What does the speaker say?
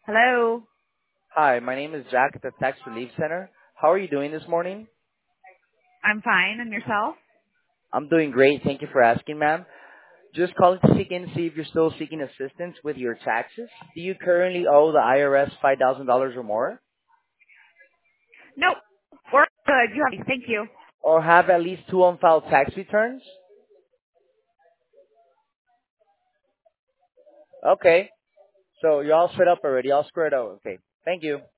Hello. Hi, my name is Jack at the Tax Relief Center. How are you doing this morning? I'm fine. And yourself? I'm doing great. Thank you for asking, ma'am. Just calling to seek in to see if you're still seeking assistance with your taxes. Do you currently owe the IRS $5,000 or more? Nope. We're good. You have Thank you. Or have at least two unfiled tax returns? Okay. So you're all set up already, all squared out. Okay. Thank you.